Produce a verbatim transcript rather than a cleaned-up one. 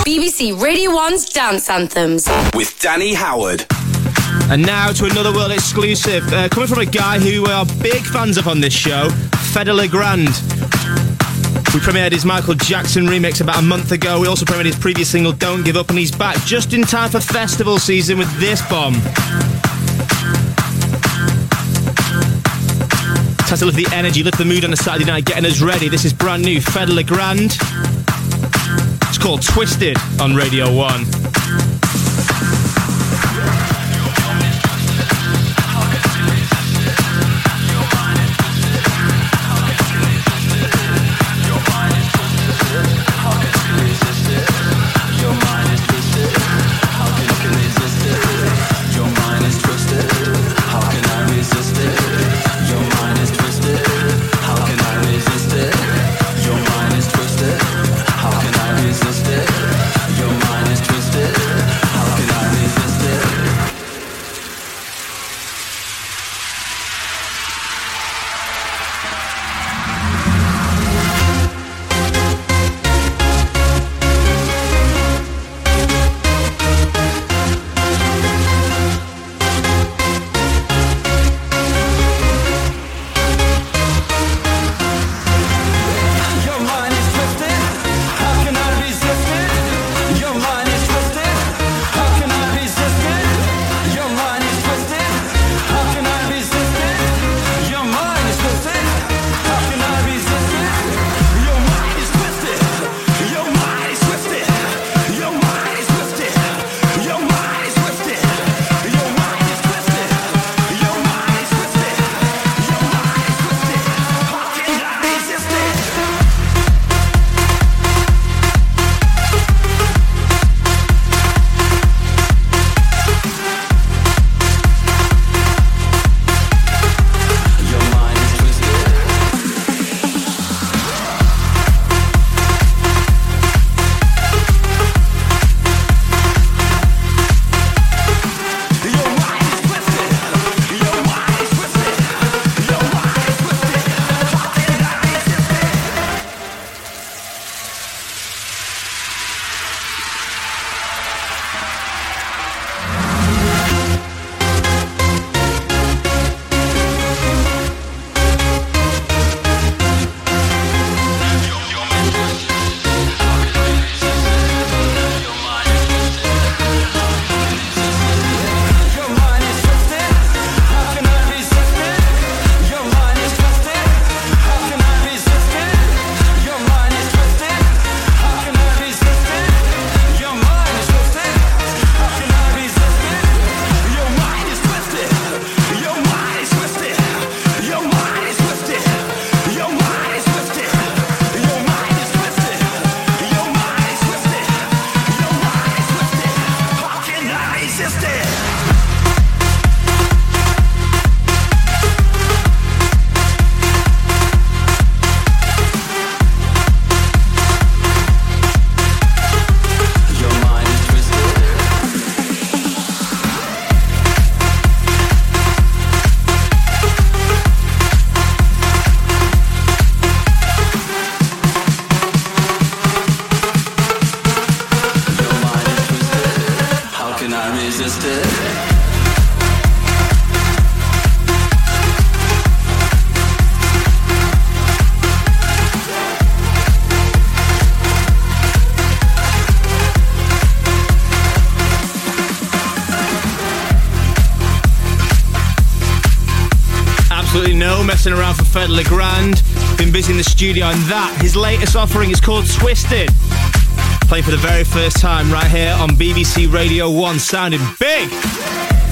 B B C Radio one's Dance Anthems. With Danny Howard. And now to another world exclusive, uh, coming from a guy who we are big fans of on this show, Fedde Le Grand. We premiered his Michael Jackson remix about a month ago. We also premiered his previous single, Don't Give Up, and he's back just in time for festival season with this bomb. Has to lift the energy, lift the mood on a Saturday night, getting us ready. This is brand new, Fedde Le Grand. It's called Twisted on Radio one. Messing around for Fedde Le Grand. Been busy in the studio, and that, his latest offering, is called Twisted. Playing for the very first time right here on B B C Radio one, sounding big.